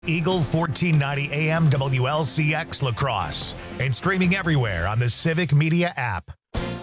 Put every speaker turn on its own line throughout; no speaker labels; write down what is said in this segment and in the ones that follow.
Eagle 1490 AM WLCX La Crosse and streaming everywhere on the Civic Media app.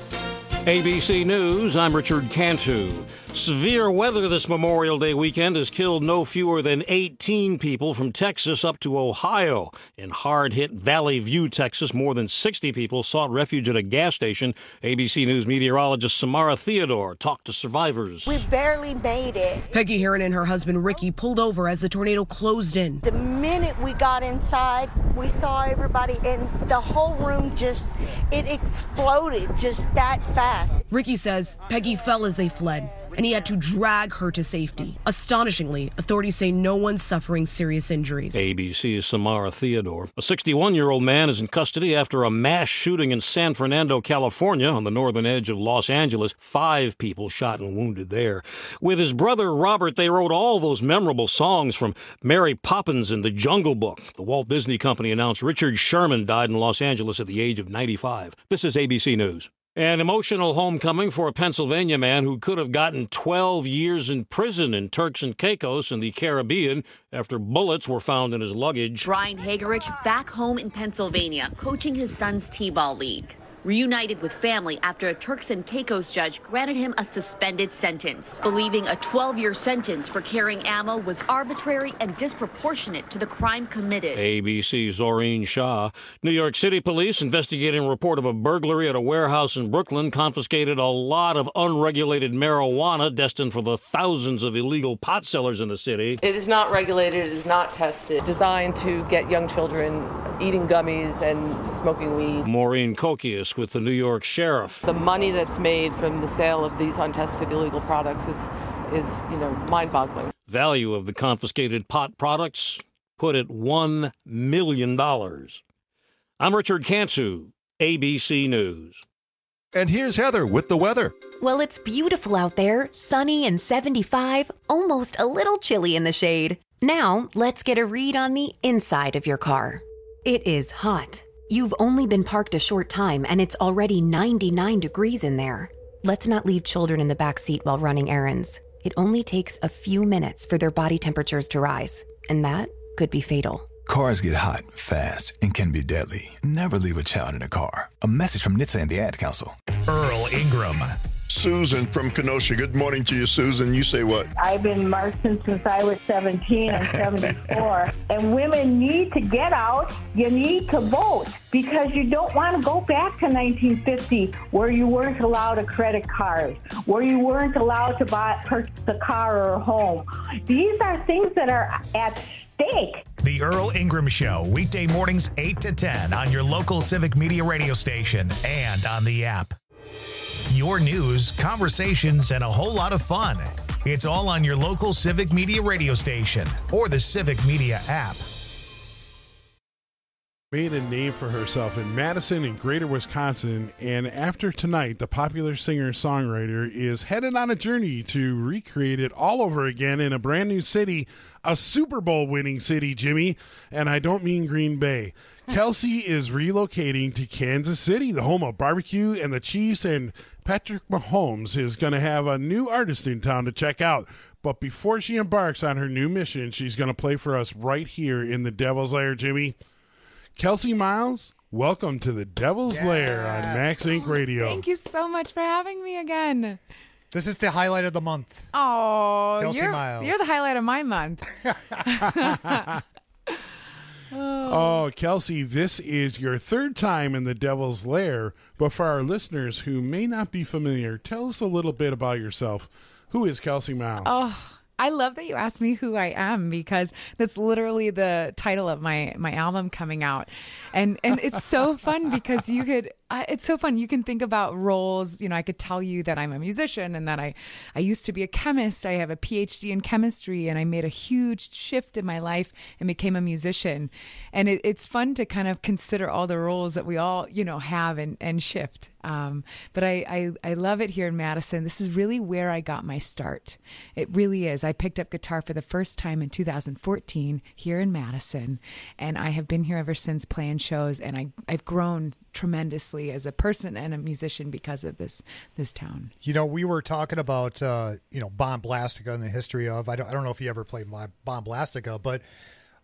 ABC News, I'm Richard Cantu. Severe weather this Memorial Day weekend has killed no fewer than 18 people from Texas up to Ohio. In hard-hit Valley View, Texas, more than 60 people sought refuge at a gas station. ABC News meteorologist Samara Theodore talked to survivors.
We barely made it.
Peggy Heron and her husband Ricky pulled over as the tornado closed in.
The minute we got inside, we saw everybody, and the whole room it exploded just that fast.
Ricky says Peggy fell as they fled, and he had to drag her to safety. Astonishingly, authorities say no one's suffering serious injuries.
ABC's Samara Theodore. A 61-year-old man is in custody after a mass shooting in San Fernando, California, on the northern edge of Los Angeles. 5 people shot and wounded there. With his brother Robert, they wrote all those memorable songs from Mary Poppins and The Jungle Book. The Walt Disney Company announced Richard Sherman died in Los Angeles at the age of 95. This is ABC News. An emotional homecoming for a Pennsylvania man who could have gotten 12 years in prison in Turks and Caicos in the Caribbean after bullets were found in his luggage.
Brian Hagerich back home in Pennsylvania, coaching his son's T-ball league. Reunited with family after a Turks and Caicos judge granted him a suspended sentence, believing a 12-year sentence for carrying ammo was arbitrary and disproportionate to the crime committed.
ABC's Zoreen Shah. New York City police investigating a report of a burglary at a warehouse in Brooklyn confiscated a lot of unregulated marijuana destined for the thousands of illegal pot sellers in the city.
It is not regulated, it is not tested, designed to get young children eating gummies and smoking weed.
Maureen Kokias with the New York Sheriff.
The money that's made from the sale of these untested illegal products is mind-boggling.
Value of the confiscated pot products put at $1 million. I'm Richard Cantu, ABC News.
And here's Heather with the weather.
Well, it's beautiful out there, sunny and 75, almost a little chilly in the shade. Now, let's get a read on the inside of your car. It is hot. You've only been parked a short time and it's already 99 degrees in there. Let's not leave children in the back seat while running errands. It only takes a few minutes for their body temperatures to rise, and that could be fatal.
Cars get hot, fast, and can be deadly. Never leave a child in a car. A message from NHTSA and the Ad Council.
Earl Ingram.
Susan from Kenosha. Good morning to you, Susan. You say what?
I've been marching since I was 17 and 74. And women need to get out. You need to vote because you don't want to go back to 1950 where you weren't allowed a credit card, where you weren't allowed to purchase a car or a home. These are things that are at stake.
The Earl Ingram Show, weekday mornings 8 to 10 on your local Civic Media radio station and on the app. Your news, conversations, and a whole lot of fun. It's all on your local Civic Media radio station or the Civic Media app.
Made a name for herself in Madison and greater Wisconsin, and after tonight, the popular singer-songwriter is headed on a journey to recreate it all over again in a brand new city, a Super Bowl winning city, Jimmy, and I don't mean Green Bay. Kelsey is relocating to Kansas City, the home of barbecue and the Chiefs, and Patrick Mahomes is going to have a new artist in town to check out. But before she embarks on her new mission, she's going to play for us right here in the Devil's Lair, Jimmy. Kelsey Miles, welcome to the Devil's Lair on Max Inc. Radio.
Thank you so much for having me again.
This is the highlight of the month.
Oh,
Kelsey Miles.
You're the highlight of my month.
Oh, Kelsey, this is your third time in the Devil's Lair, but for our listeners who may not be familiar, tell us a little bit about yourself. Who is Kelsey Miles?
Oh, I love that you asked me who I am because that's literally the title of my album coming out. And it's so fun because it's so fun. You can think about roles. You know, I could tell you that I'm a musician and that I used to be a chemist. I have a PhD in chemistry and I made a huge shift in my life and became a musician. And it's fun to kind of consider all the roles that we all, have and shift. But I love it here in Madison. This is really where I got my start. It really is. I picked up guitar for the first time in 2014 here in Madison, and I have been here ever since playing shows, and I've grown tremendously as a person and a musician because of this town.
We were talking about Bomb Blastica and the history of, I don't know if you ever played Bomb Blastica, but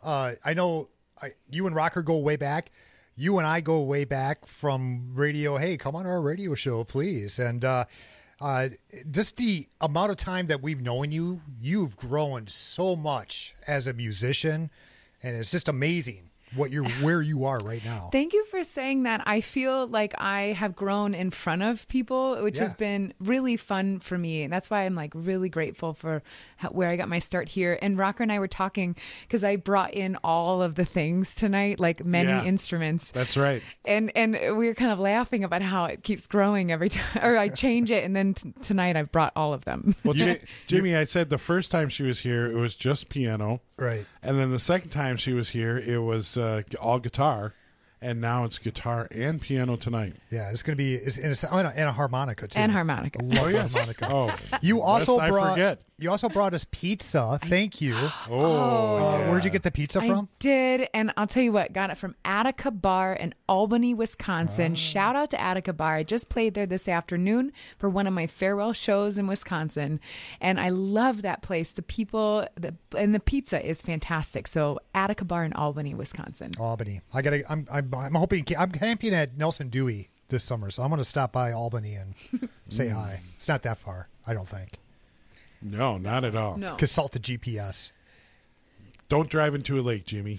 I know you and Rocker go way back. You and I go way back from radio. Hey, come on our radio show, please. And just the amount of time that we've known you, you've grown so much as a musician, and it's just amazing where you are right now.
Thank you for saying that. I feel like I have grown in front of people, which has been really fun for me. And that's why I'm like really grateful for where I got my start here. And Rocker and I were talking because I brought in all of the things tonight, like many instruments.
That's right.
And we were kind of laughing about how it keeps growing every time, or I change it. And then tonight I've brought all of them.
Well, Jimmy, I said the first time she was here, it was just piano.
Right.
And then the second time she was here, it was all guitar. And now it's guitar and piano tonight.
Yeah, it's going to be and a harmonica too.
And harmonica.
I love harmonica.
Oh,
you also
lest I forget.
You also brought us pizza. Thank you.
Yeah.
Where'd you get the pizza from?
I did, and I'll tell you what, got it from Attica Bar in Albany, Wisconsin. Shout out to Attica Bar. I just played there this afternoon for one of my farewell shows in Wisconsin, and I love that place. The people and the pizza is fantastic. So Attica Bar in Albany, Wisconsin.
Albany. I'm hoping I'm camping at Nelson Dewey this summer, so I'm going to stop by Albany and say hi. It's not that far, I don't think.
No, not at all.
No.
Consult the GPS.
Don't drive into a lake, Jimmy.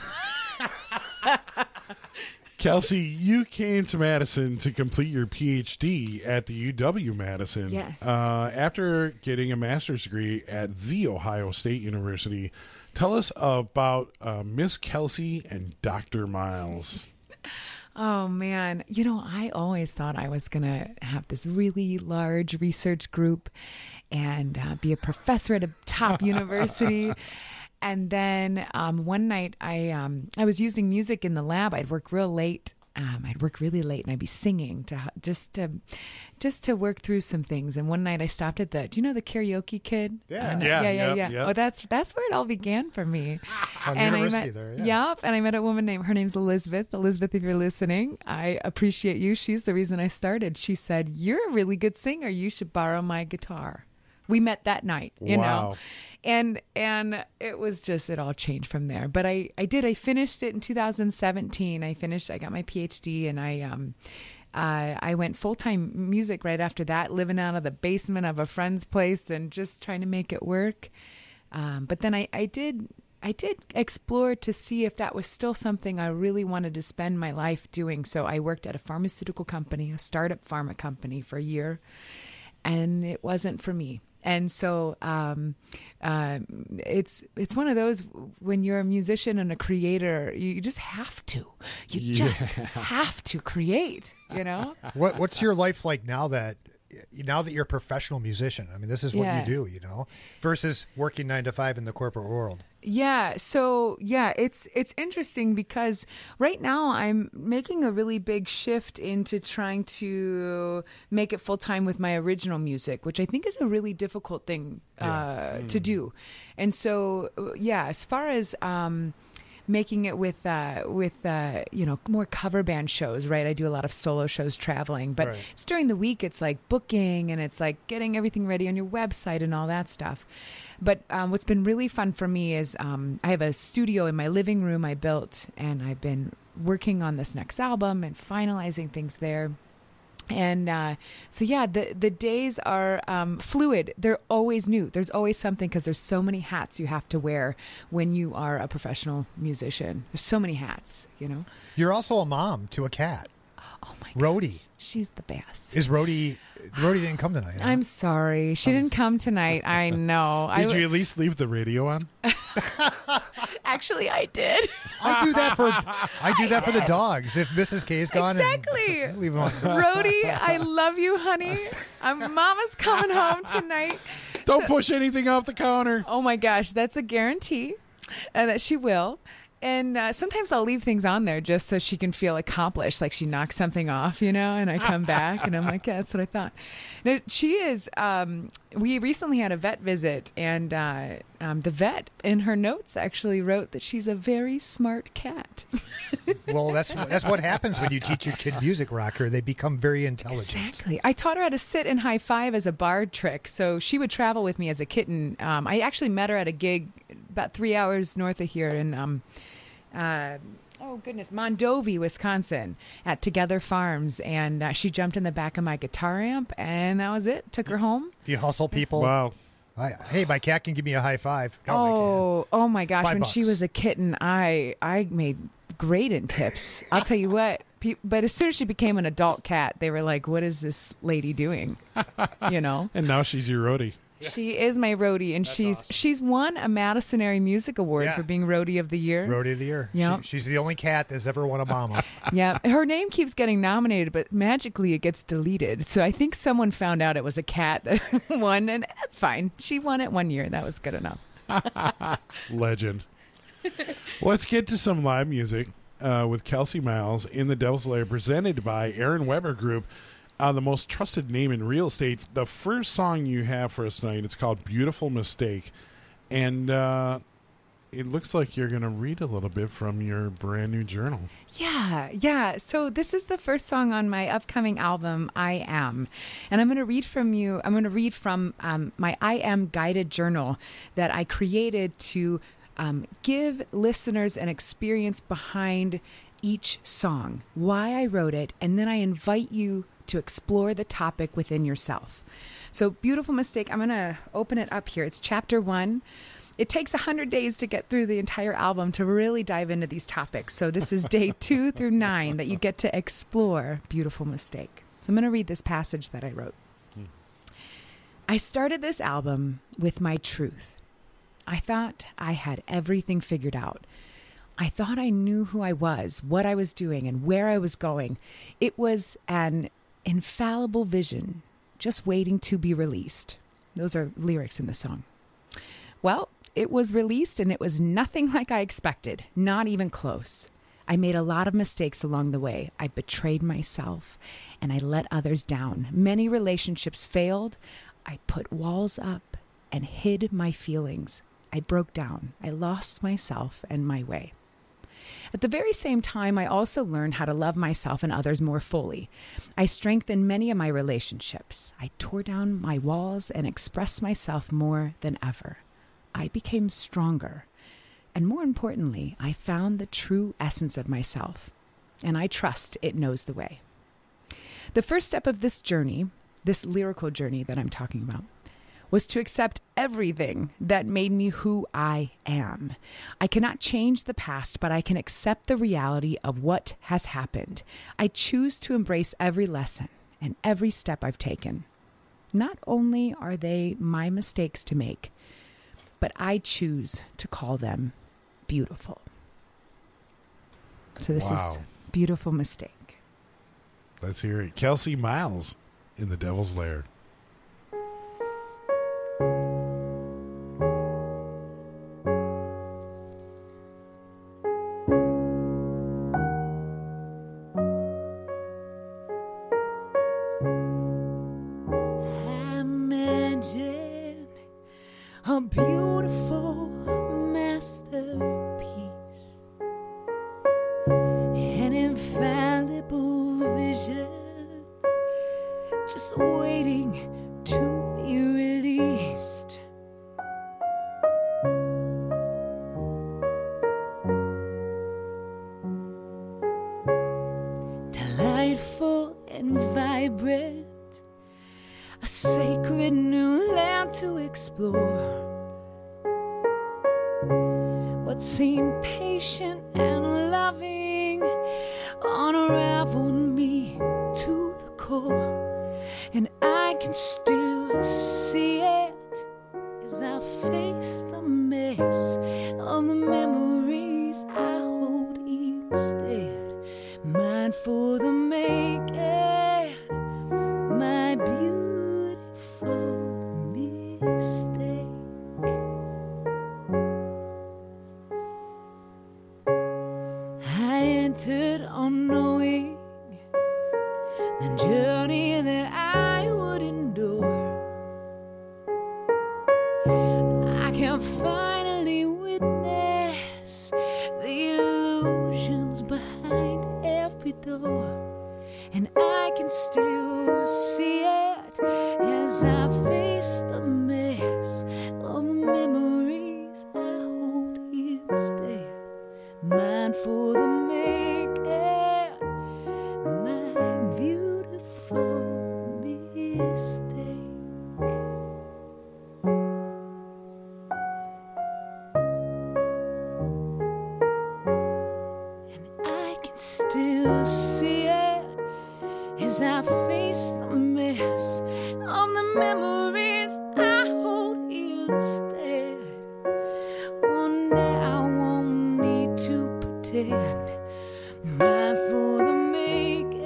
Kelsey, you came to Madison to complete your PhD at the UW-Madison.
Yes.
After getting a master's degree at The Ohio State University. Tell us about Miss Kelsey and Dr. Miles.
Oh, man. You know, I always thought I was going to have this really large research group and be a professor at a top university. And then one night I was using music in the lab. I'd work real late. I'd work really late and I'd be singing just to work through some things. And one night I stopped at do you know the Karaoke Kid?
Yeah.
Oh, that's where it all began for me.
On
and
university there, yeah.
Yep. And I met a woman her name's Elizabeth. Elizabeth, if you're listening, I appreciate you. She's the reason I started. She said, "You're a really good singer. You should borrow my guitar." We met that night, you know. And it was just, it all changed from there. But I finished it in 2017. I got my PhD, and I went full-time music right after that, living out of the basement of a friend's place and just trying to make it work. But then I did explore to see if that was still something I really wanted to spend my life doing. So I worked at a pharmaceutical company, a startup pharma company, for a year, and it wasn't for me. And so it's one of those, when you're a musician and a creator, you just have to. You just have to create, you know?
What's your life like now that you're a professional musician? I mean, this is what you do, you know, versus working 9 to 5 in the corporate world.
Yeah. So it's interesting because right now I'm making a really big shift into trying to make it full time with my original music, which I think is a really difficult thing to do. And so, as far as making it with more cover band shows, right? I do a lot of solo shows traveling, but it's during the week. It's like booking and it's like getting everything ready on your website and all that stuff. But what's been really fun for me is I have a studio in my living room I built, and I've been working on this next album and finalizing things there. And the days are fluid. They're always new. There's always something, because there's so many hats you have to wear when you are a professional musician. There's so many hats, you know.
You're also a mom to a cat.
Oh my God.
Rhodey.
She's the best.
Is Rhodey didn't come tonight? Huh?
I'm sorry. She didn't come tonight. I know.
Did you at least leave the radio on?
Actually, I did.
I do that for the dogs. If Mrs. K is gone,
exactly.
Leave them on.
Rhodey, I love you, honey. Mama's coming home tonight.
Don't push anything off the counter.
Oh my gosh, that's a guarantee that she will. And sometimes I'll leave things on there just so she can feel accomplished, like she knocked something off, you know, and I come back and I'm like, yeah, that's what I thought. Now, she is, we recently had a vet visit, and the vet in her notes actually wrote that she's a very smart cat.
Well, that's what happens when you teach your kid music, Rocker. They become very intelligent.
Exactly. I taught her how to sit and high five as a bar trick. So she would travel with me as a kitten. I actually met her at a gig about 3 hours north of here in Mondovi, Wisconsin, at Together Farms, and she jumped in the back of my guitar amp, and that was it. Took her home.
Do you hustle people?
Wow.
Hey, my cat can give me a high five.
Oh my gosh!
$5.
When she was a kitten, I made great in tips. I'll tell you what. But as soon as she became an adult cat, they were like, "What is this lady doing?" You know.
And now she's your roadie.
She is my roadie, and she's won a Madison Area Music Award for being Roadie of the Year.
Roadie of the Year.
Yeah.
She's the only cat that's ever won a Obama.
Yeah. Her name keeps getting nominated, but magically it gets deleted. So I think someone found out it was a cat that won, and that's fine. She won it one year. That was good enough.
Legend. Let's get to some live music with Kelsey Miles in the Devil's Lair, presented by Aaron Weber Group. The most trusted name in real estate. The first song you have for us tonight, it's called Beautiful Mistake. And it looks like you're going to read a little bit from your brand new journal.
Yeah. So this is the first song on my upcoming album, I Am. And I'm going to read from my I Am guided journal that I created to give listeners an experience behind each song, why I wrote it, and then I invite you to explore the topic within yourself. So Beautiful Mistake, I'm going to open it up here. It's chapter 1. It takes 100 days to get through the entire album to really dive into these topics. So this is day 2 through 9 that you get to explore Beautiful Mistake. So I'm going to read this passage that I wrote. I started this album with my truth. I thought I had everything figured out. I thought I knew who I was, what I was doing, and where I was going. It was an infallible vision, just waiting to be released. Those are lyrics in the song. Well, it was released, and it was nothing like I expected, not even close. I made a lot of mistakes along the way. I betrayed myself, and I let others down. Many relationships failed. I put walls up and hid my feelings. I broke down. I lost myself and my way. At the very same time, I also learned how to love myself and others more fully. I strengthened many of my relationships. I tore down my walls and expressed myself more than ever. I became stronger. And more importantly, I found the true essence of myself. And I trust it knows the way. The first step of this journey, this lyrical journey that I'm talking about, was to accept everything that made me who I am. I cannot change the past, but I can accept the reality of what has happened. I choose to embrace every lesson and every step I've taken. Not only are they my mistakes to make, but I choose to call them beautiful. So this is Beautiful Mistake.
Let's hear it. Kelsey Miles in the Devil's Lair.
A beautiful masterpiece, an infallible vision, just waiting to be released. Delightful and vibrant, a sacred new land to explore. What seemed patient and loving unraveled me to the core, and I can still see it as I face the mess of the memories I hold instead. Mine for the making, my beautiful mistake. I entered unknowing the journey that I would endure. I can finally witness the illusions behind every door, and I can still see it as I face the mess of the memories I hold mine for the making, my beautiful mistake. And I can still see it as I face the mess of the memories I hold instead. One day I won't need to pretend, mine for the making.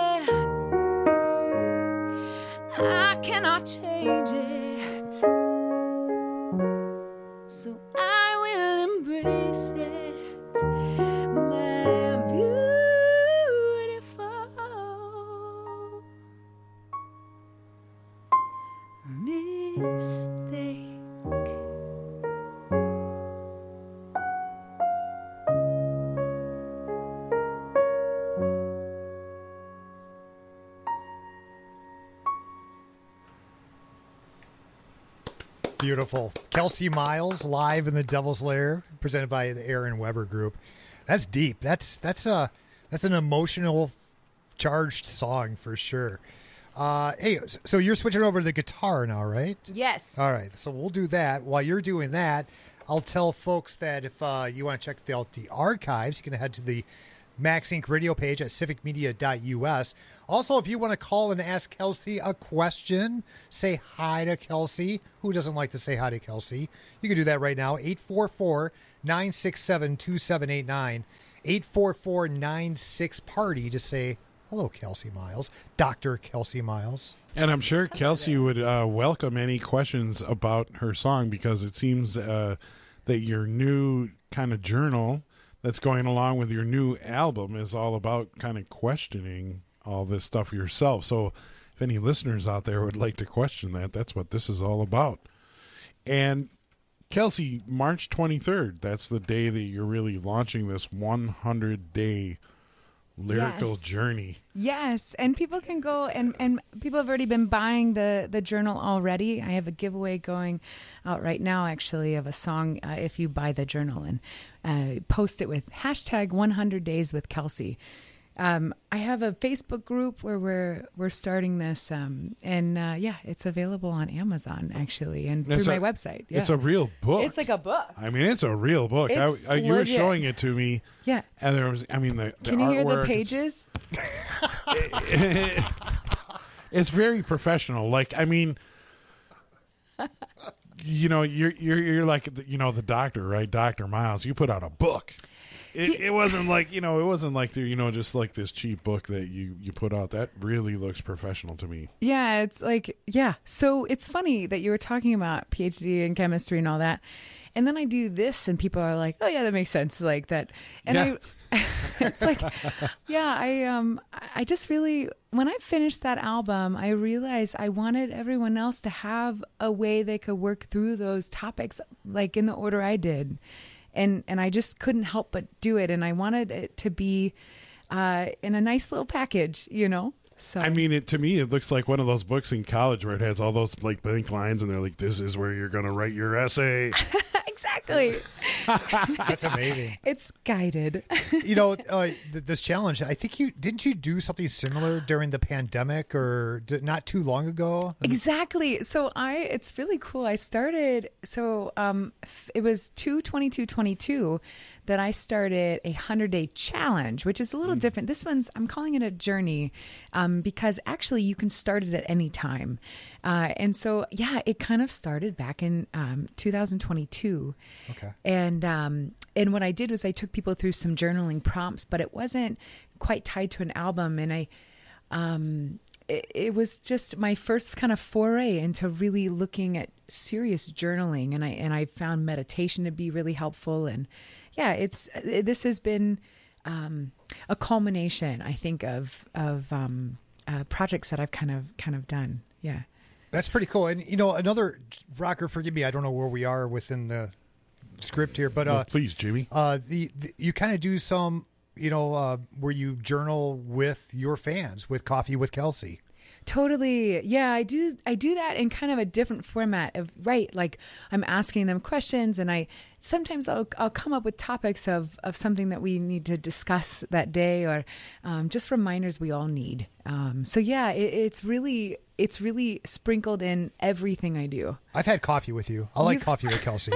I cannot change it, so I will embrace it. My beautiful mistake.
Beautiful. Kelsey Miles live in the Devil's Lair, presented by the Aaron Weber Group. That's deep. That's an emotional charged song for sure. Hey, so you're switching over to the guitar now, right?
Yes.
All right. So we'll do that. While you're doing that, I'll tell folks that if you want to check out the archives, you can head to the Max Inc. radio page at civicmedia.us. Also, if you want to call and ask Kelsey a question, say hi to Kelsey. Who doesn't like to say hi to Kelsey? You can do that right now. 844-967-2789. 844-96-PARTY. Just say, hello, Kelsey Miles. Dr. Kelsey Miles.
And I'm sure Kelsey would welcome any questions about her song, because it seems that your new kind of journal that's going along with your new album is all about kind of questioning all this stuff yourself. So if any listeners out there would like to question that, that's what this is all about. And Kelsey, March 23rd, that's the day that you're really launching this 100-day lyrical journey.
Yes, and people can go and people have already been buying the journal already. I have a giveaway going out right now, actually, of a song if you buy the journal and post it with hashtag 100 days with Kelsey. I have a Facebook group where we're starting this, and it's available on Amazon actually, and through my website. Yeah.
It's a real book.
It's like a book.
I mean, it's a real book. You were showing it to me.
Yeah.
And there was, I mean, the
Can you
artwork,
hear the pages?
It's very professional. Like, I mean, you know, you're like, the doctor, right? Dr. Miles. You put out a book. It wasn't like, just like this cheap book that you put out. That really looks professional to me.
Yeah, it's like, yeah. So it's funny that you were talking about PhD in chemistry and all that. And then I do this and people are like, oh yeah, that makes sense. Like that. And it's like, yeah, I just really, when I finished that album, I realized I wanted everyone else to have a way they could work through those topics, like in the order I did. And I just couldn't help but do it. And I wanted it to be in a nice little package, So
I mean, to me, it looks like one of those books in college where it has all those like blank lines and they're like, this is where you're going to write your essay.
Exactly.
That's amazing.
It's guided.
This challenge, I think didn't you do something similar during the pandemic or not too long ago?
Exactly. So it's really cool. I started, it was 2/22/22 that I started a 100-day challenge, which is a little different. This one's, I'm calling it a journey because actually you can start it at any time. And so, yeah, it kind of started back in 2022.
Okay.
And what I did was I took people through some journaling prompts, but it wasn't quite tied to an album. And it was just my first kind of foray into really looking at serious journaling. And I found meditation to be really helpful. And yeah, this has been a culmination, I think, of projects that I've kind of done. Yeah.
That's pretty cool. And, another rocker, forgive me, I don't know where we are within the script here, but
please, Jimmy.
You kind of do some, where you journal with your fans with Coffee with Kelsey.
Totally. Yeah, I do that in kind of a different format of, right, like I'm asking them questions, and sometimes I'll come up with topics of something that we need to discuss that day, or just reminders we all need. So yeah, it's really sprinkled in everything I do.
I've had coffee with you. I like Coffee with Kelsey.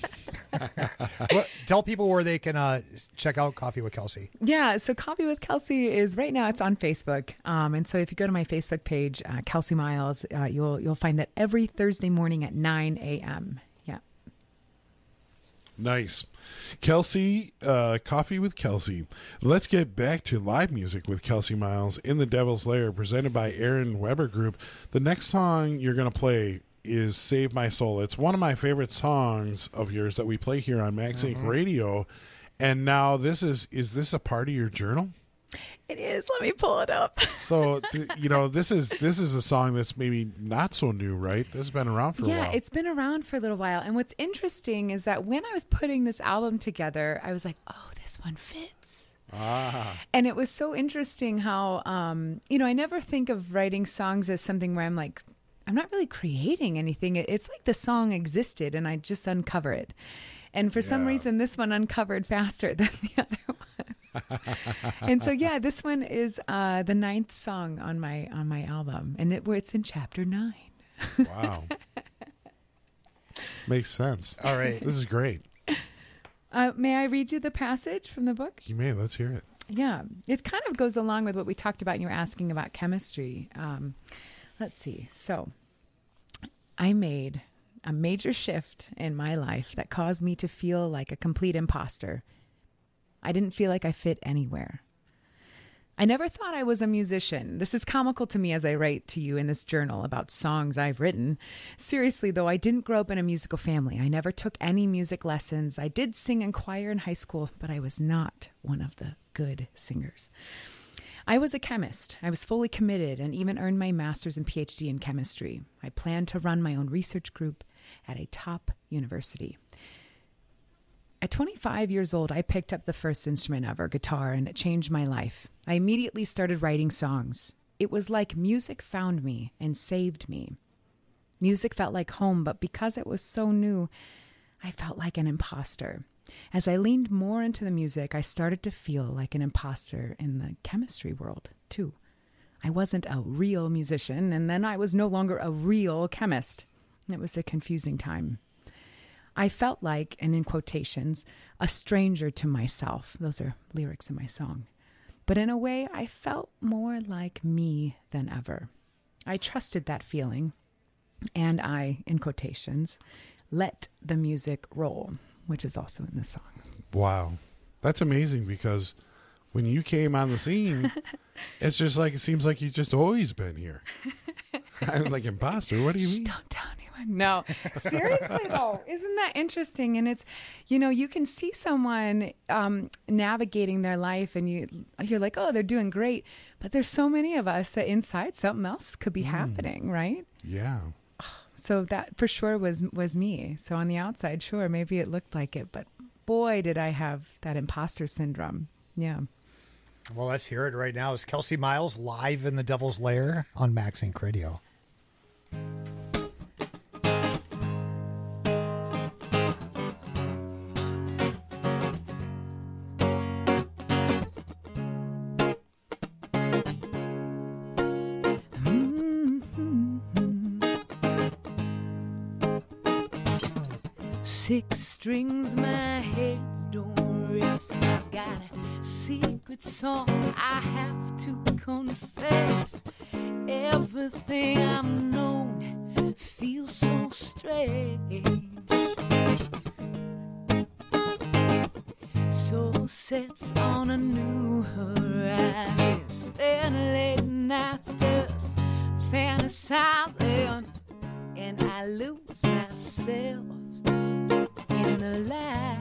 Tell people where they can check out Coffee with Kelsey.
Yeah, so Coffee with Kelsey is right now, it's on Facebook. And so if you go to my Facebook page, Kelsey Miles, you'll find that every Thursday morning at 9 a.m. Yeah.
Nice. Kelsey, Coffee with Kelsey. Let's get back to live music with Kelsey Miles in the Devil's Lair, presented by Aaron Weber Group. The next song you're going to play is Save My Soul. It's one of my favorite songs of yours that we play here on Max Inc. Radio. And now is this a part of your journal?
It is. Let me pull it up.
So, this is a song that's maybe not so new, right? This has been around for a while.
Yeah, it's been around for a little while. And what's interesting is that when I was putting this album together, I was like, oh, this one fits. And it was so interesting how, I never think of writing songs as something where I'm like, I'm not really creating anything. It's like the song existed and I just uncover it. And for some reason, this one uncovered faster than the other ones. And so, yeah, this one is the 9th song on my album, and it's in chapter 9.
Wow. Makes sense.
All right.
This is great.
May I read you the passage from the book?
You may. Let's hear it.
Yeah. It kind of goes along with what we talked about and you were asking about chemistry. Let's see. So I made a major shift in my life that caused me to feel like a complete imposter. I didn't feel like I fit anywhere. I never thought I was a musician. This is comical to me as I write to you in this journal about songs I've written. Seriously, though, I didn't grow up in a musical family. I never took any music lessons. I did sing in choir in high school, but I was not one of the good singers. I was a chemist. I was fully committed and even earned my master's and PhD in chemistry. I planned to run my own research group at a top university. At 25 years old, I picked up the first instrument ever, guitar, and it changed my life. I immediately started writing songs. It was like music found me and saved me. Music felt like home, but because it was so new, I felt like an imposter. As I leaned more into the music, I started to feel like an imposter in the chemistry world, too. I wasn't a real musician, and then I was no longer a real chemist. It was a confusing time. I felt like, and in quotations, a stranger to myself. Those are lyrics in my song. But in a way, I felt more like me than ever. I trusted that feeling, and I, in quotations, let the music roll, which is also in the song.
Wow. That's amazing, because when you came on the scene, it's just like, it seems like you've just always been here. I'm like, imposter, what do you mean?
Don't tell anyone. No, seriously though, isn't that interesting? And it's, you can see someone navigating their life and you're like, oh, they're doing great. But there's so many of us that inside something else could be happening, right?
Yeah.
So that for sure was me. So on the outside, sure, maybe it looked like it, but boy, did I have that imposter syndrome. Yeah.
Well, let's hear it right now. It's Kelsey Miles live in the Devil's Lair on Max Inc. Radio.
Six strings, my heads don't rest. I got a secret song I have to confess. Everything I'm known feels so strange. So sets on a new horizon. Spend late nights just fantasizing, and I lose myself in the light.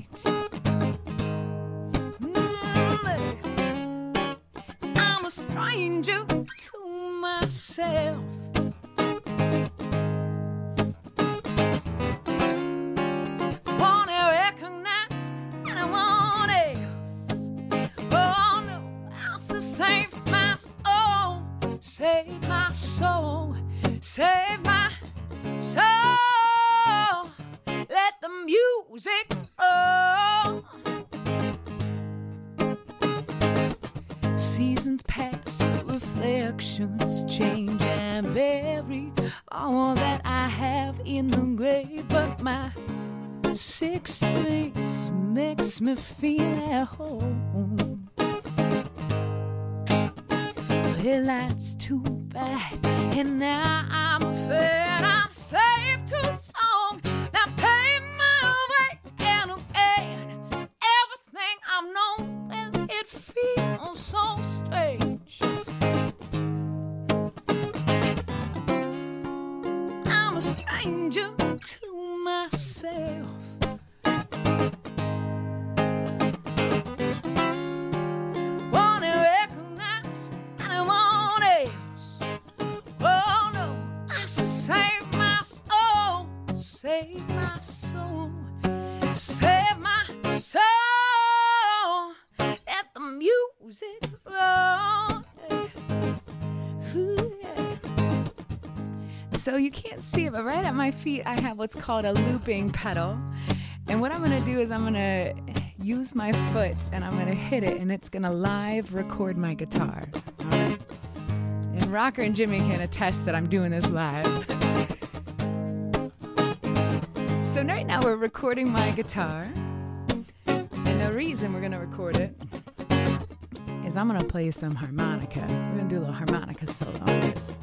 I'm a stranger to myself. Wanna recognize anyone else? Oh no, I'll save my soul. save my soul, save my soul. Let the music roll. Seasons pass, reflections change and bury all that I have in the grave, but my six strings makes me feel at home. Well, that's too bad, and now I'm afraid I'm safe too soon. Now pay my way and again, everything I've known, well, it feels so strange. I'm a stranger to myself. Save my soul, save my soul. Let the music roll. So you can't see it, but right at my feet I have what's called a looping pedal. And what I'm gonna do is I'm gonna use my foot and I'm gonna hit it, and it's gonna live record my guitar. All right? And Rocker and Jimmy can attest that I'm doing this live. So right now we're recording my guitar, and the reason we're going to record it is I'm going to play some harmonica. We're going to do a little harmonica solo on this.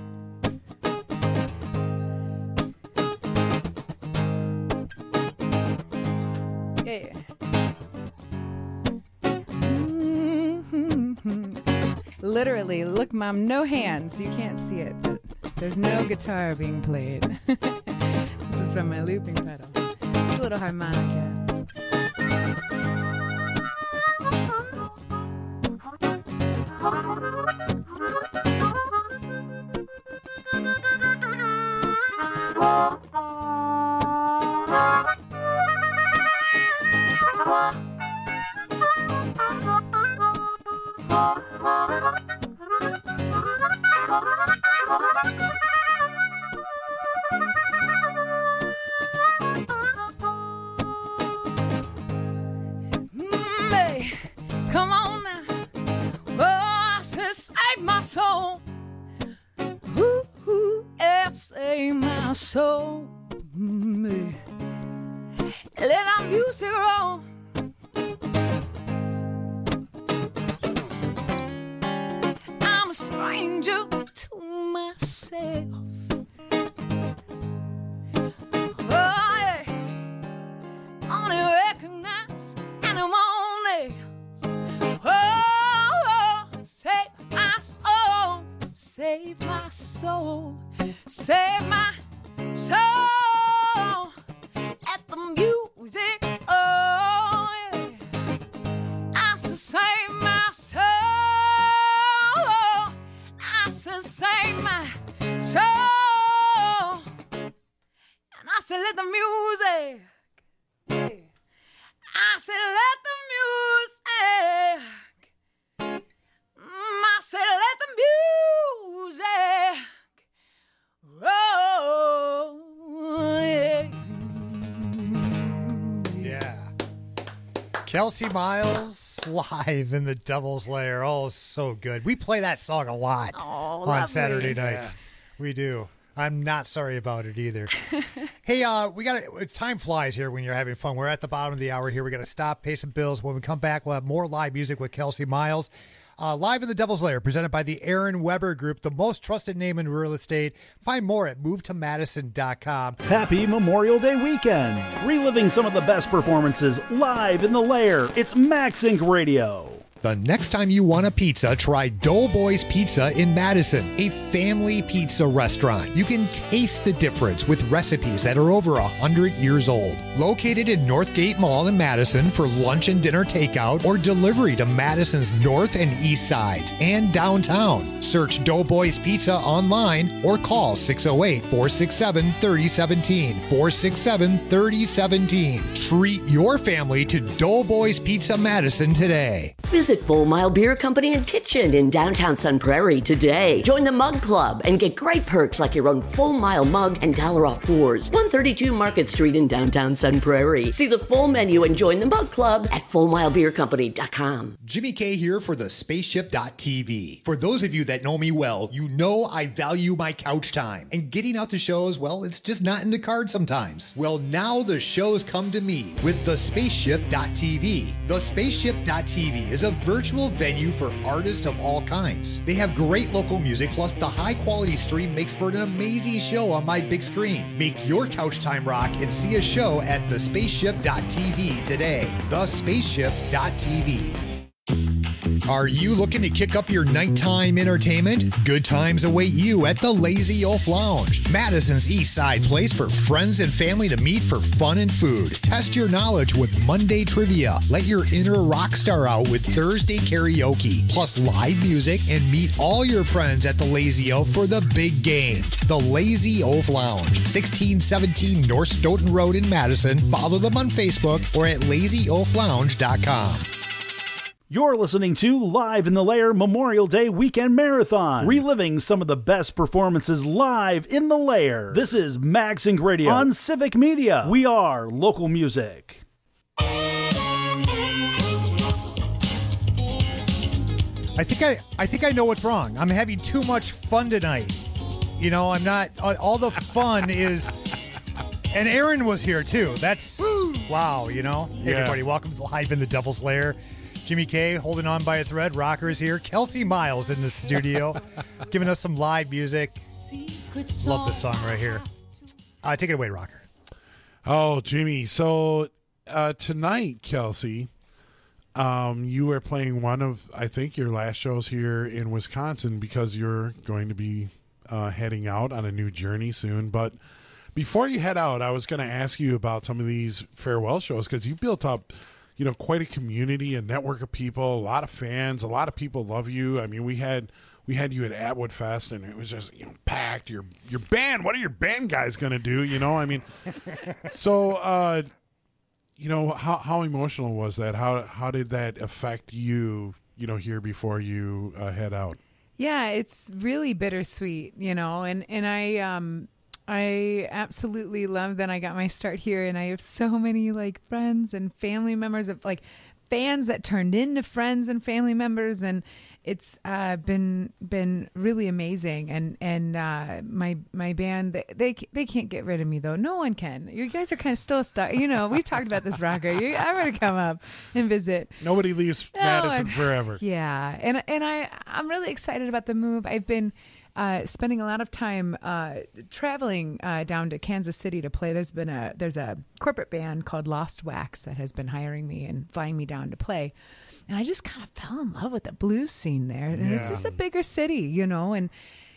Yeah. Literally, look, Mom, no hands. You can't see it, but there's no guitar being played. This is from my looping pedal. It's a little harmonica. Come on now, oh, save my soul. Ooh, save my soul. Let our music roll. I'm a stranger to myself. Oh, yeah. Only recognize animals. Oh, save my soul, save my soul, save my soul. Let the music, oh yeah. I said save my soul. I said save my soul. And I said let the music, yeah. I said let the music. I said let the music roll.
Yeah. Kelsey Miles live in the Devil's Lair. Oh, so good. We play that song a lot on Saturday nights. Yeah. We do. I'm not sorry about it either. Hey, time flies here when you're having fun. We're at the bottom of the hour here. We got to stop, pay some bills. When we come back, we'll have more live music with Kelsey Miles. Live in the Devil's Lair, presented by the Aaron Weber Group, the most trusted name in real estate. Find more at movetomadison.com.
Happy Memorial Day weekend. Reliving some of the best performances live in the Lair. It's Max Inc. Radio.
The next time you want a pizza, try Doughboys Pizza in Madison, a family pizza restaurant. You can taste the difference with recipes that are over 100 years old. Located in Northgate Mall in Madison for lunch and dinner takeout or delivery to Madison's north and east sides and downtown. Search Doughboys Pizza online or call 608-467-3017. 467-3017. Treat your family to Doughboys Pizza Madison today.
Visit Visit Full Mile Beer Company and Kitchen in downtown Sun Prairie today. Join the Mug Club and get great perks like your own Full Mile mug and $1 off pours. 132 Market Street in downtown Sun Prairie. See the full menu and join the Mug Club at FullMileBeerCompany.com.
Jimmy K here for the Spaceship.tv. For those of you that know me well, you know I value my couch time. And getting out to shows, well, it's just not in the cards sometimes. Well, now the shows come to me with the Spaceship.tv. The Spaceship.tv is a virtual venue for artists of all kinds. They have great local music, plus the high-quality stream makes for an amazing show on my big screen. Make your couch time rock and see a show at thespaceship.tv today. Thespaceship.tv. Are you looking to kick up your nighttime entertainment? Good times await you at the Lazy Oaf Lounge, Madison's East Side place for friends and family to meet for fun and food. Test your knowledge with Monday trivia. Let your inner rock star out with Thursday karaoke, plus live music, and meet all your friends at the Lazy Oaf for the big game. The Lazy Oaf Lounge, 1617 North Stoughton Road in Madison. Follow them on Facebook or at lazyoaflounge.com.
You're listening to Live in the Lair Memorial Day Weekend Marathon, reliving some of the best performances live in the Lair. This is Mag Sync Radio on Civic Media. We are local music.
I think I know what's wrong. I'm having too much fun tonight. You know, I'm not. All the fun is. And Aaron was here too. That's wow. You know, hey, everybody, welcome to Live in the Devil's Lair. Jimmy K holding on by a thread. Rocker is here. Kelsey Miles in the studio, giving us some live music. Love this song right here. Take it away, Rocker.
Oh, Jimmy. So tonight, Kelsey, you are playing one of, I think, your last shows here in Wisconsin because you're going to be heading out on a new journey soon. But before you head out, I was going to ask you about some of these farewell shows because you've built up, you know, quite a community, a network of people, a lot of fans, a lot of people love you. I mean, we had you at Atwood Fest, and it was just, you know, packed. Your band, what are your band guys going to do? You know, I mean, so, you know, how emotional was that? How did that affect you, you know, here before you head out?
Yeah, it's really bittersweet, you know, and I absolutely love that I got my start here, and I have so many like friends and family members of like fans that turned into friends and family members, and it's been really amazing. And my band, they can't get rid of me though. No one can. You guys are kind of still stuck. You know, we've talked about this, Rocker. I'm going to come up and visit.
Nobody leaves Madison forever.
Yeah, and I'm really excited about the move. I've been spending a lot of time traveling down to Kansas City to play. There's a corporate band called Lost Wax that has been hiring me and flying me down to play, and I just kind of fell in love with the blues scene there. And it's just a bigger city, you know, and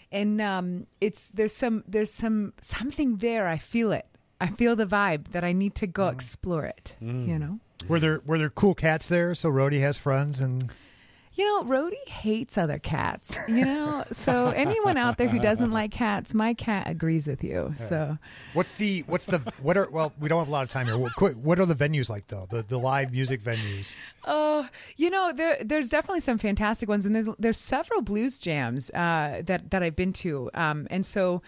there's something there. I feel it. I feel the vibe that I need to go explore it. You know,
were there cool cats there? So Rhodey has friends and.
You know, Rhodey hates other cats, you know, so anyone out there who doesn't like cats, my cat agrees with you. So
well, we don't have a lot of time here. What are the venues like though? The live music venues?
Oh, you know, there's definitely some fantastic ones, and there's several blues jams that I've been to. And so,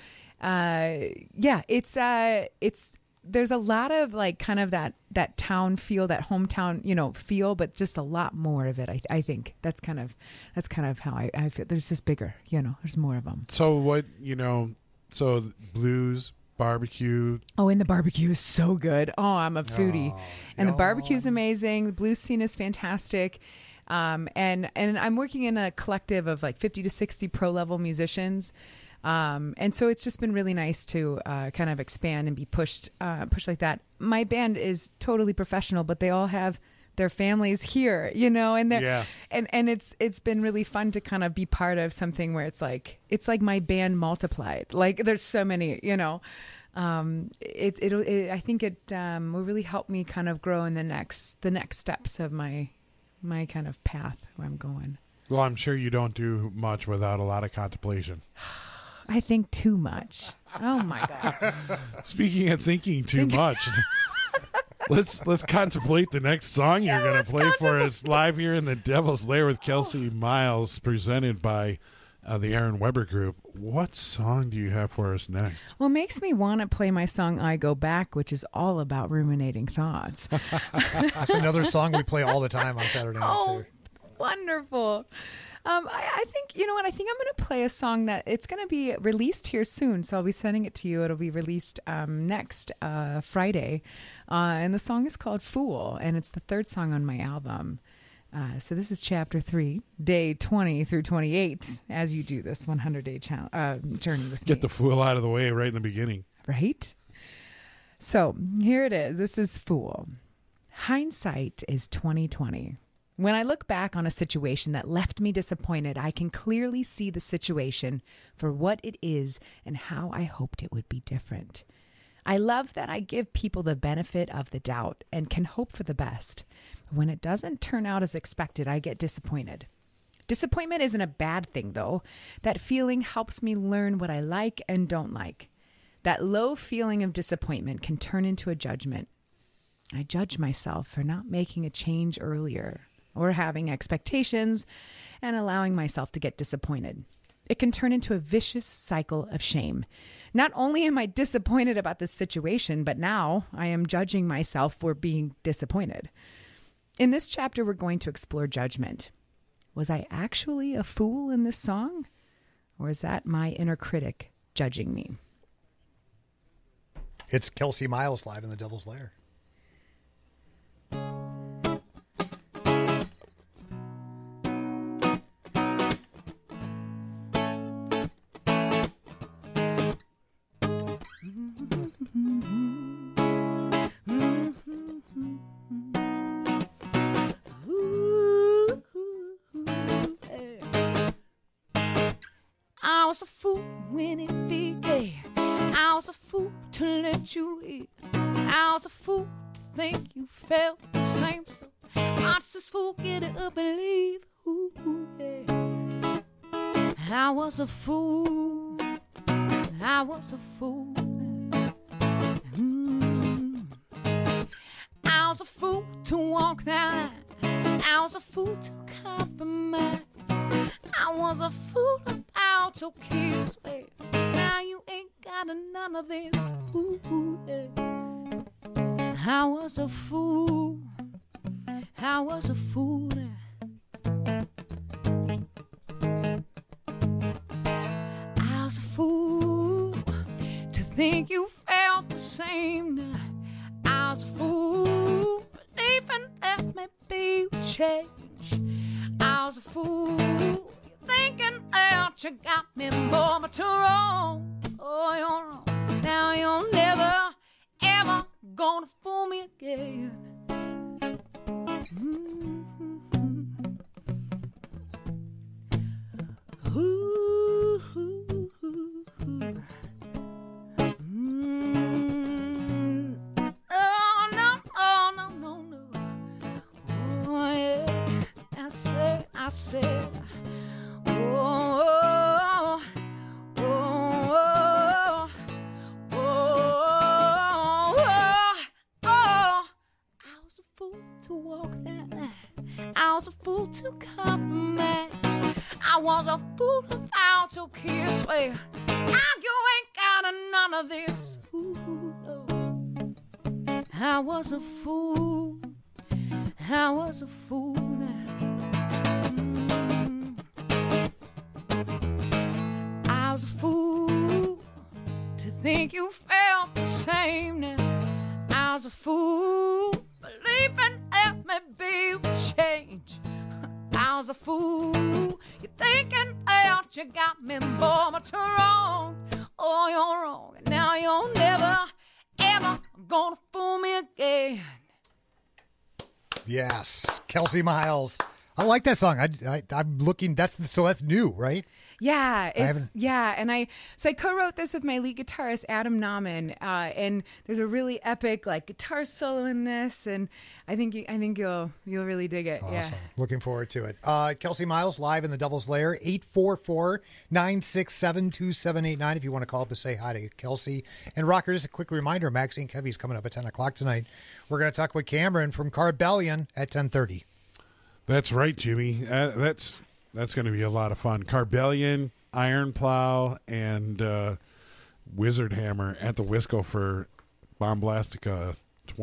yeah, it's there's a lot of like kind of that town feel, that hometown, you know, feel, but just a lot more of it. I think that's kind of how I feel. There's just bigger, you know, there's more of them.
So what, you know, so blues, barbecue.
Oh, and the barbecue is so good. Oh, I'm a foodie. And the barbecue is amazing. The blues scene is fantastic. And I'm working in a collective of like 50 to 60 pro level musicians. And so it's just been really nice to kind of expand and be pushed like that. My band is totally professional, but they all have their families here, you know, and it's been really fun to kind of be part of something where it's like my band multiplied. Like there's so many, you know. I think it will really help me kind of grow in the next steps of my kind of path where I'm going.
Well, I'm sure you don't do much without a lot of contemplation.
I think too much. Oh my God.
Speaking of thinking too much, Let's contemplate the next song you're going to play for us live here in the Devil's Lair with Kelsey Miles, presented by the Aaron Weber Group. What song do you have for us next?
Well, it makes me want to play my song I Go Back, which is all about ruminating thoughts.
That's another song we play all the time on Saturday nights here.
Wonderful. I think, you know what, I think I'm going to play a song that it's going to be released here soon. So I'll be sending it to you. It'll be released next Friday. And the song is called Fool, and it's the third song on my album. So this is chapter 3, day 20 through 28, as you do this 100-day journey with me.
Get the fool out of the way right in the beginning.
Right? So here it is. This is Fool. Hindsight is 20/20. When I look back on a situation that left me disappointed, I can clearly see the situation for what it is and how I hoped it would be different. I love that I give people the benefit of the doubt and can hope for the best. When it doesn't turn out as expected, I get disappointed. Disappointment isn't a bad thing, though. That feeling helps me learn what I like and don't like. That low feeling of disappointment can turn into a judgment. I judge myself for not making a change earlier or having expectations and allowing myself to get disappointed. It can turn into a vicious cycle of shame. Not only am I disappointed about this situation, but now I am judging myself for being disappointed. In this chapter, we're going to explore judgment. Was I actually a fool in this song? Or is that my inner critic judging me?
It's Kelsey Miles live in the Devil's Lair.
I was a fool when it began. I was a fool to let you in. I was a fool to think you felt the same. So watch this fool get up and leave. Ooh, yeah. I was a fool. I was a fool. I was a fool to walk that line. I was a fool to compromise. I was a fool about your kiss. Well, now you ain't got none of this. Ooh, yeah. I was a fool. I was a fool. I was a fool to think you felt the same. I was a fool believing that maybe we change. I was a fool thinking that you got me more, but you're wrong. Oh, you're wrong. Now you're never, ever gonna fool me again. Ooh, ooh, ooh, ooh. Oh, no, oh, no, no, no. Oh, yeah. I said, oh, oh, oh, oh, oh, oh. I was a fool to walk that line. I was a fool to compromise. I was a fool about your kiss. Well, now you ain't got none of this. Ooh, no. I was a fool. I was a fool. I was a fool to think you felt the same now. I was a fool believing that maybe we'll change. I was a fool, you thinking that you got me, boy, but you're wrong. Oh, you're wrong, and now you're never, ever gonna fool me again.
Yes, Kelsey Miles. I like that song. I'm looking. That's new, right?
Yeah, and I co-wrote this with my lead guitarist Adam Nauman, and there's a really epic like guitar solo in this, and I think you'll really dig it.
Awesome.
Yeah.
Looking forward to it. Kelsey Miles live in the Devil's Lair, 844-967-2789 if you want to call up and say hi to Kelsey. And Rocker, just a quick reminder, Maxine Kevy's coming up at 10 o'clock tonight. We're going to talk with Cameron from Carbellion at 10:30.
That's right, Jimmy. That's going to be a lot of fun. Carbellion, Iron Plow, and Wizard Hammer at the Wisco for Bomblastica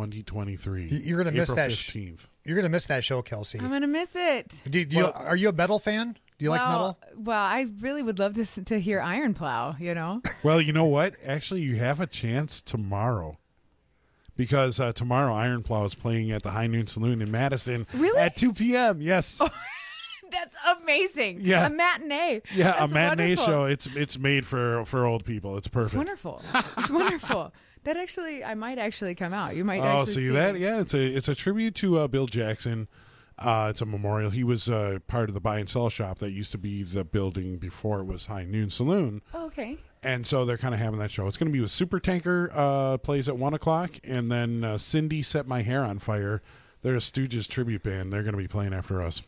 2023.
You're going to miss that.
15th.
You're going to miss that show, Kelsey.
I'm going to miss it.
Are you a metal fan? Do you like metal?
Well, I really would love to hear Iron Plow, you know?
Well, you know what? Actually, you have a chance tomorrow. Because tomorrow Iron Plow is playing at the High Noon Saloon in Madison at 2 p.m. Yes.
Oh, that's amazing.
Yeah.
A matinee.
Yeah,
that's
a matinee
wonderful.
show. It's made for old people. It's perfect.
It's wonderful. It's wonderful. That actually, I might actually come out. You might
actually
see
that? It. Yeah, it's a tribute to Bill Jackson. It's a memorial. He was part of the buy and sell shop that used to be the building before it was High Noon Saloon.
Oh, okay.
And so they're kind of having that show. It's going to be with Super Tanker plays at 1 o'clock, and then Cindy Set My Hair on Fire. They're a Stooges tribute band. They're going to be playing after us.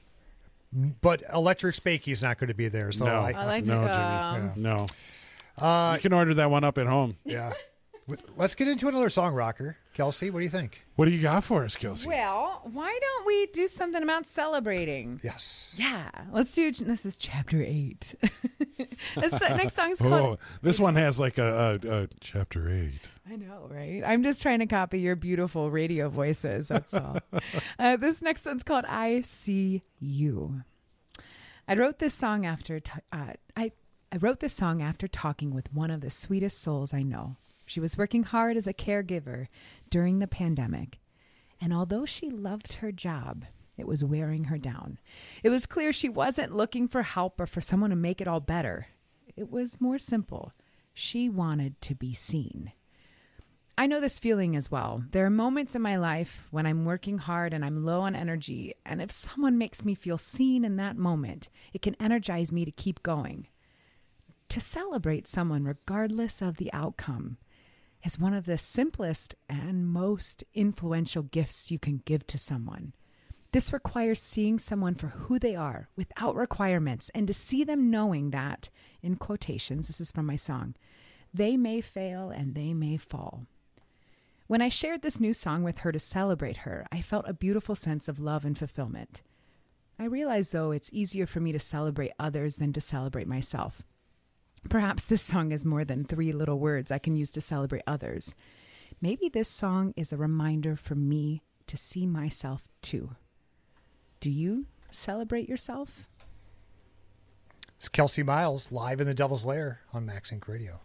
But Electric Spakey's not going to be there. So
no, Jimmy. No. You can order that one up at home.
Yeah. Let's get into another song, Rocker. Kelsey, what do you think?
What do you got for us, Kelsey?
Well, why don't we do something about celebrating?
Yes.
Yeah. Let's do, this is chapter 8. This next song is called...
this one has like a chapter 8.
I know, right? I'm just trying to copy your beautiful radio voices, that's all. This next one's called I See You. I wrote this song after I wrote this song after talking with one of the sweetest souls I know. She was working hard as a caregiver during the pandemic, and although she loved her job, it was wearing her down. It was clear she wasn't looking for help or for someone to make it all better. It was more simple. She wanted to be seen. I know this feeling as well. There are moments in my life when I'm working hard and I'm low on energy, and if someone makes me feel seen in that moment, it can energize me to keep going. To celebrate someone regardless of the outcome is one of the simplest and most influential gifts you can give to someone. This requires seeing someone for who they are without requirements, and to see them knowing that, in quotations, this is from my song, they may fail and they may fall. When I shared this new song with her to celebrate her, I felt a beautiful sense of love and fulfillment. I realize, though, it's easier for me to celebrate others than to celebrate myself. Perhaps this song is more than 3 little words I can use to celebrate others. Maybe this song is a reminder for me to see myself too. Do you celebrate yourself?
It's Kelsey Miles live in the Devil's Lair on Max Inc. Radio.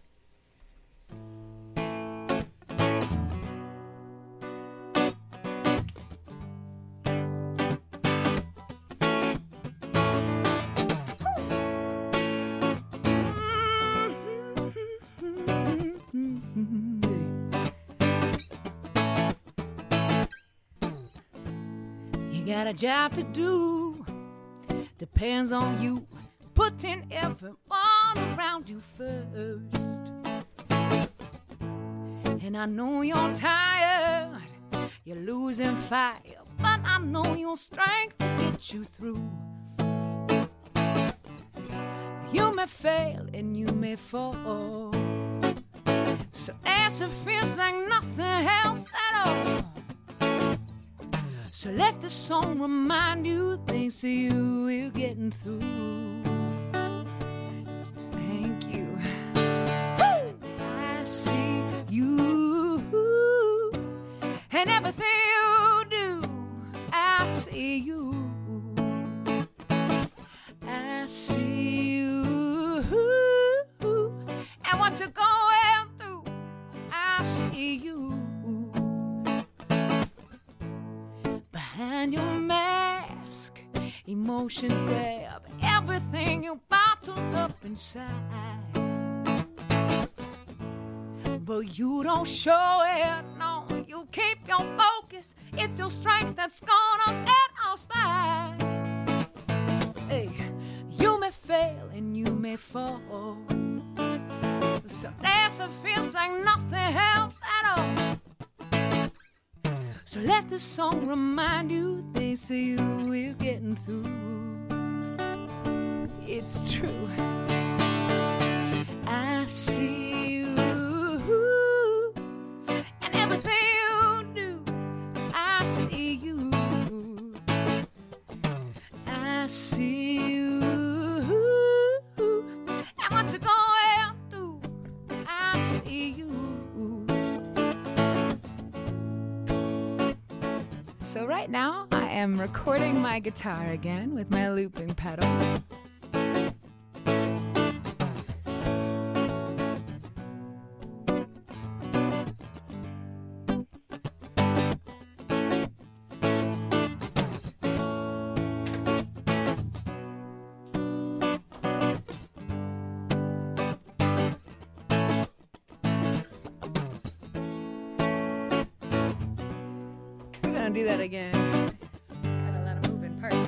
Got a job to do, depends on you, putting everyone around you first. And I know you're tired, you're losing fire, but I know your strength will get you through. You may fail and you may fall, so as it feels like nothing else at all. So let the song remind you things that you will getting through. Thank you. Woo! I see you, and everything you do, I see you. I see you, and what you're going through, I see you. Behind your mask, emotions grab everything you bottled up inside. But you don't show it, no, you keep your focus. It's your strength that's gonna let us by. Hey, you may fail and you may before. So that's it feels like nothing helps at all. So let this song remind you, they say we're getting through. It's true. I see you, and everything you do, I see you. I see you, and what you're going through, I see you. So right now, I am recording my guitar again with my looping pedal. Do that again. Got a lot of moving parts.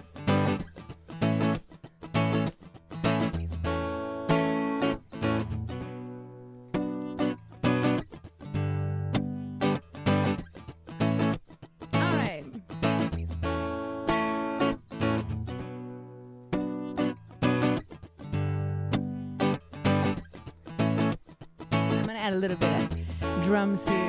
All right. I'm gonna add a little bit of drums here.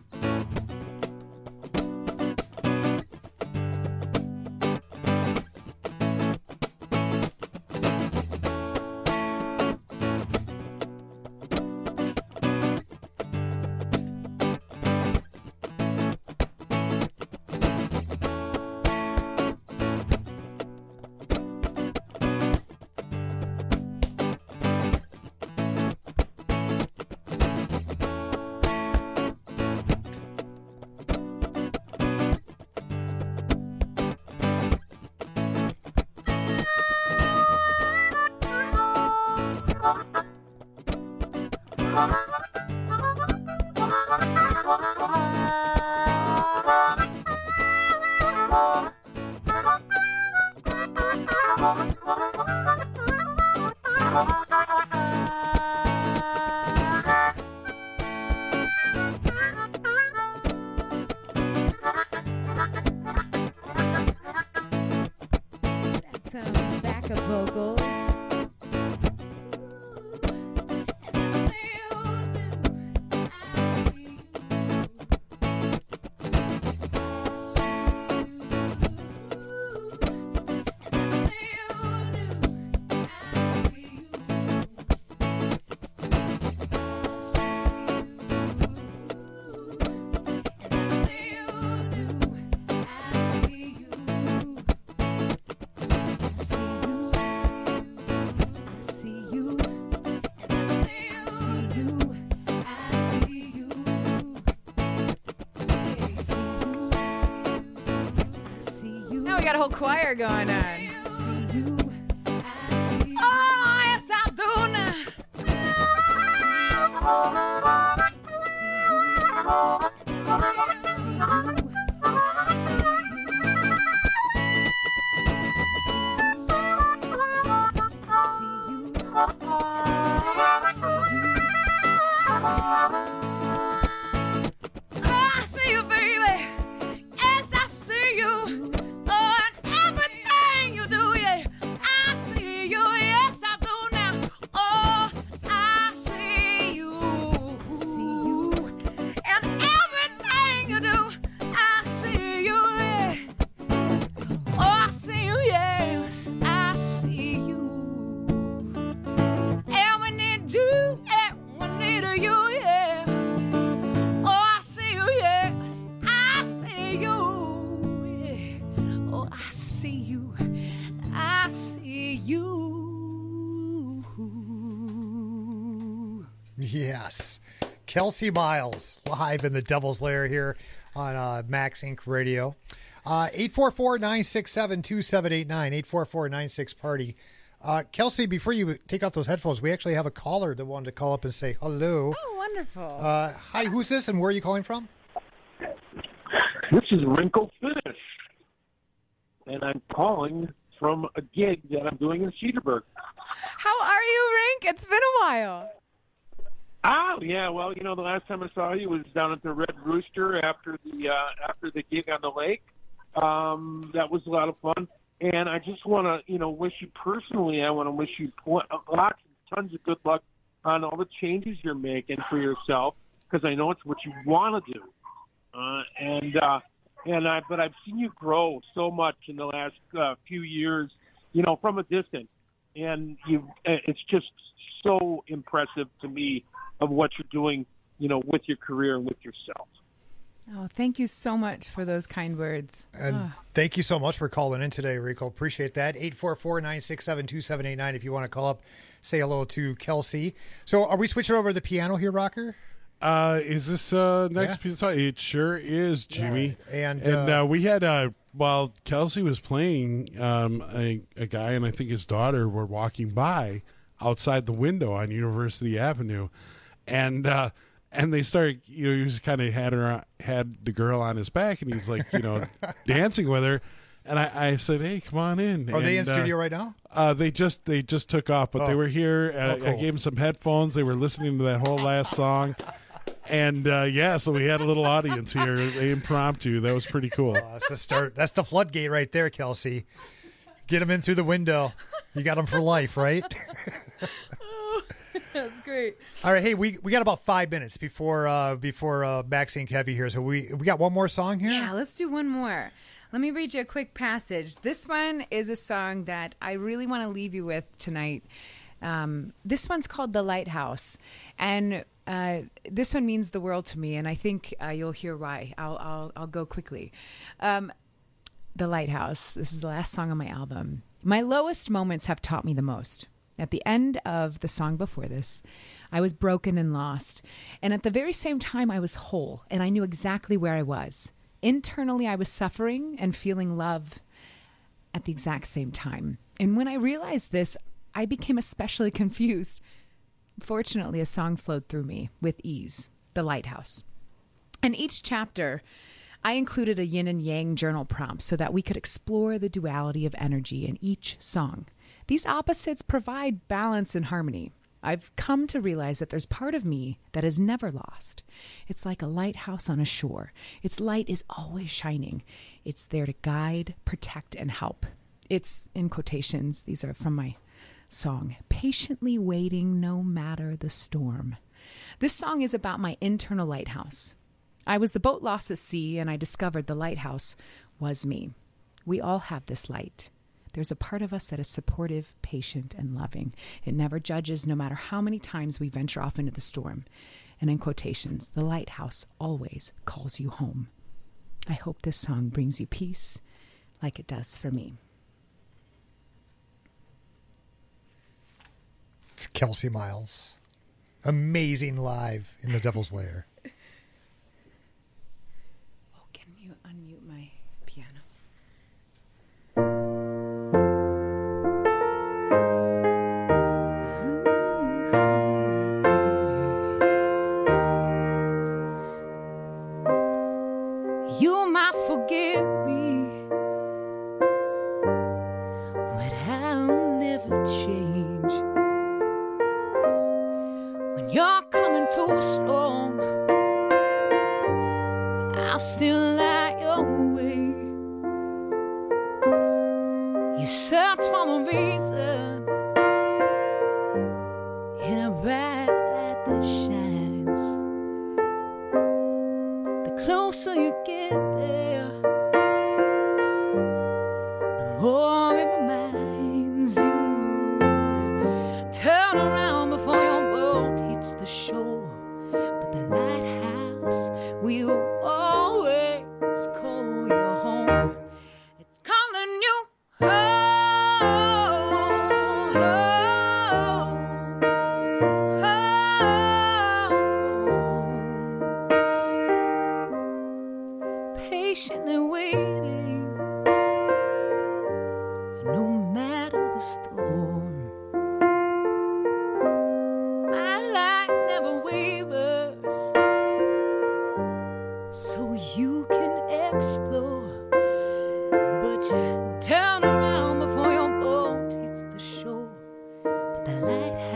Some backup vocals. Got a whole choir going on. Oh, yes, I do now. I see you, baby. Yes, I see you.
Yes. Kelsey Miles live in the Devil's Lair here on Max Inc. Radio. 844-967-2789, 844-96-PARTY. Kelsey, before you take out those headphones, we actually have a caller that wanted to call up and say hello.
Oh, wonderful.
Hi, who's this and where are you calling from?
This is Wrinkle Finish, and I'm calling from a gig that I'm doing in Cedarburg.
How are you, Rink? It's been a while.
Oh, yeah. Well, the last time I saw you was down at the Red Rooster after the gig on the lake. That was a lot of fun. And I just want to, wish you personally, I want to wish you lots and tons of good luck on all the changes you're making for yourself, because I know it's what you want to do. But I've seen you grow so much in the last few years, from a distance. And it's just so impressive to me of what you're doing, with your career and with yourself.
Oh, thank you so much for those kind words.
And thank you so much for calling in today, Rico. Appreciate that. 844-967-2789 if you want to call up, say hello to Kelsey. So are we switching over to the piano here, Rocker?
Is this next piece? It sure is, Jimmy.
Yeah.
And we had, while Kelsey was playing, a guy and I think his daughter were walking by outside the window on University Avenue. And they started, he was kind of had the girl on his back, and he's like, dancing with her. And I said, hey, come on in.
Are they in studio right now?
They just took off, but they were here.
Cool.
I gave them some headphones. They were listening to that whole last song. And, so we had a little audience here, impromptu. That was pretty cool.
That's the start. That's the floodgate right there, Kelsey. Get them in through the window. You got them for life, right?
That's great.
All right, hey, we got about 5 minutes before Maxie and Kevy here. So we got one more song here?
Yeah, let's do one more. Let me read you a quick passage. This one is a song that I really want to leave you with tonight. This one's called The Lighthouse. And this one means the world to me, and I think you'll hear why. I'll go quickly. The Lighthouse. This is the last song on my album. My lowest moments have taught me the most. At the end of the song before this, I was broken and lost. And at the very same time, I was whole, and I knew exactly where I was. Internally, I was suffering and feeling love at the exact same time. And when I realized this, I became especially confused. Fortunately, a song flowed through me with ease, The Lighthouse. In each chapter, I included a yin and yang journal prompt so that we could explore the duality of energy in each song. These opposites provide balance and harmony. I've come to realize that there's part of me that is never lost. It's like a lighthouse on a shore. Its light is always shining. It's there to guide, protect, and help. It's, in quotations, these are from my song, patiently waiting no matter the storm. This song is about my internal lighthouse. I was the boat lost at sea, and I discovered the lighthouse was me. We all have this light. There's a part of us that is supportive, patient, and loving. It never judges, no matter how many times we venture off into the storm. And in quotations, the lighthouse always calls you home. I hope this song brings you peace like it does for me.
It's Kelsey Miles. Amazing live in the Devil's Lair.
Oh, can you unmute my piano?
You might forgive me, but I'll never change. When you're coming too strong, I'll still lie your way. You search for a reason in a bright light that shines. The closer you get there, the more it reminds you to turn around before your boat hits the shore. But the lighthouse will always call you home. It's calling you home. Patiently waiting, no matter the storm. My light never wavers, so you can explore. But you turn around before your boat hits the shore. But the lighthouse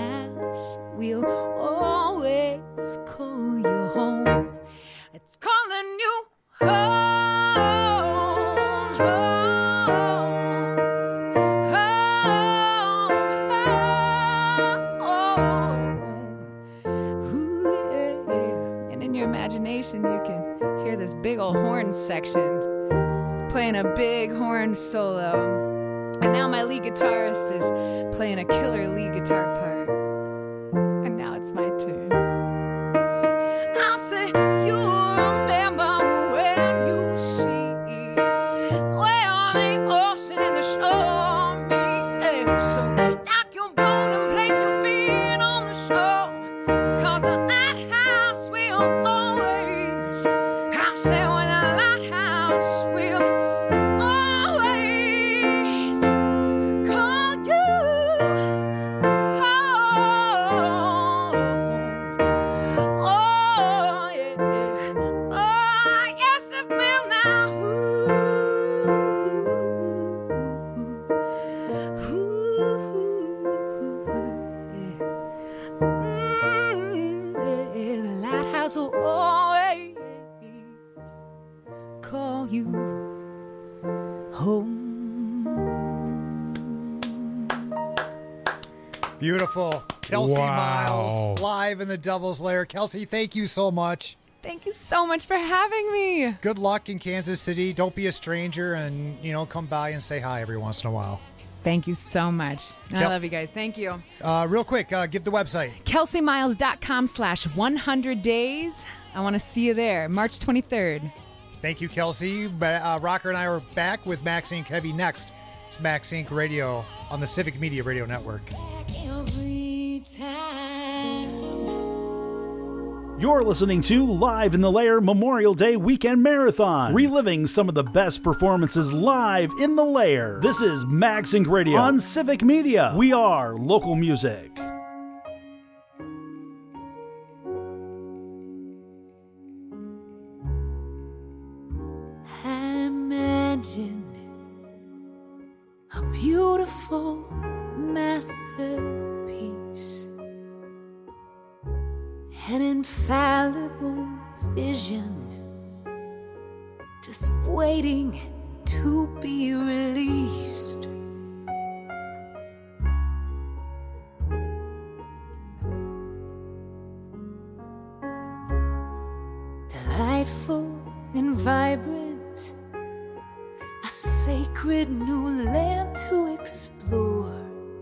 big old horn section, playing a big horn solo. And now my lead guitarist is playing a killer lead guitar part. And now it's my turn. I'll say, you remember when you see where the ocean and the shore meet. So dock your boat and place your feet on the shore, 'cause the lighthouse will always, I'll say, when the lighthouse will always call you home. Oh, yeah. Oh, yes, it will now. The lighthouse will always call you home.
Beautiful. Kelsey
Wow.
Miles, live in the Devil's Lair. Kelsey, thank you so much.
Thank you so much for having me.
Good luck in Kansas City. Don't be a stranger and, come by and say hi every once in a while.
Thank you so much. I love you guys. Thank you.
Real quick, give the website.
KelseyMiles.com/100 days. I want to see you there, March 23rd.
Thank you, Kelsey. Rocker and I are back with Max Inc. Heavy next. It's Max Inc. Radio on the Civic Media Radio Network.
Every time.
You're listening to Live in the Lair Memorial Day Weekend Marathon, reliving some of the best performances live in the Lair. This is Max Inc. Radio on Civic Media. We are local music.
Imagine a beautiful masterpiece, an infallible vision, just waiting to be released. Delightful and vibrant, a sacred new land to explore.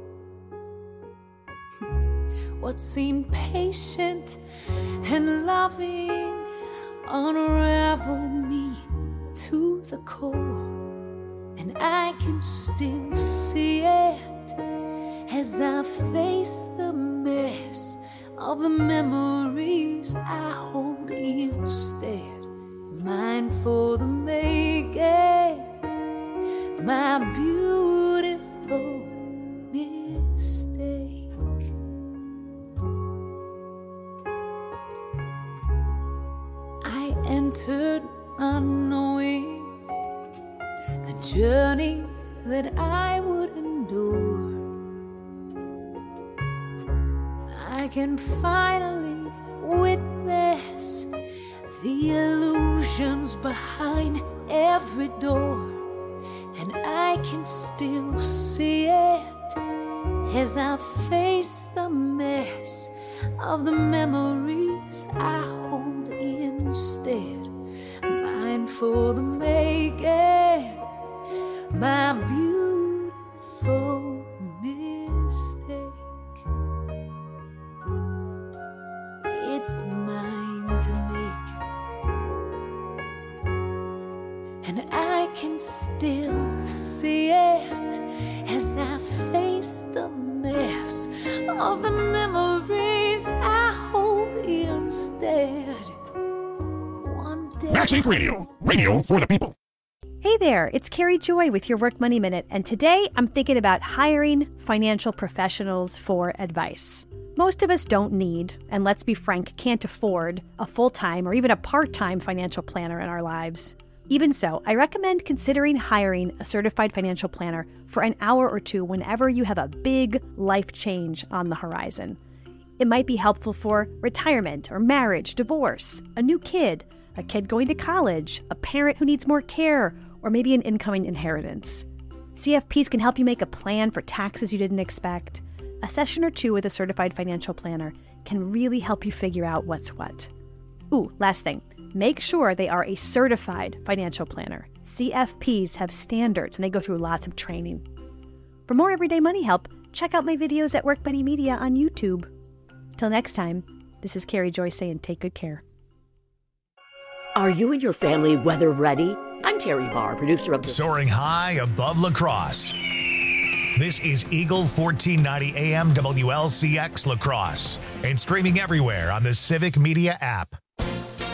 What seemed patient and loving unraveled me to the core, and I can still see it as I face the mess of the memories I hold instead. Mine for the making, my beautiful mistake. I entered unknowing the journey that I would endure. I can finally witness the illusions behind every door, and I can still see it as I face the mess of the memories I hold instead. Mine for the making, my beautiful mistake. It's mine to make, and I can still see it as I face the mess of the memories I hold instead. One day.
Max Inc. Radio. Radio for the people.
Hey there, it's Carrie Joy with your Work Money Minute, and today I'm thinking about hiring financial professionals for advice. Most of us don't need, and let's be frank, can't afford, a full-time or even a part-time financial planner in our lives. Even so, I recommend considering hiring a certified financial planner for an hour or two whenever you have a big life change on the horizon. It might be helpful for retirement or marriage, divorce, a new kid, a kid going to college, a parent who needs more care, or maybe an incoming inheritance. CFPs can help you make a plan for taxes you didn't expect. A session or two with a certified financial planner can really help you figure out what's what. Ooh, last thing. make sure they are a certified financial planner. CFPs have standards and they go through lots of training. For more everyday money help, check out my videos at Work Money Media on YouTube. Till next time, this is Carrie Joy saying take good care.
Are you and your family weather ready? I'm Terry Barr, producer of
Soaring high above La Crosse. This is Eagle 1490 AM WLCX La Crosse and streaming everywhere on the Civic Media app.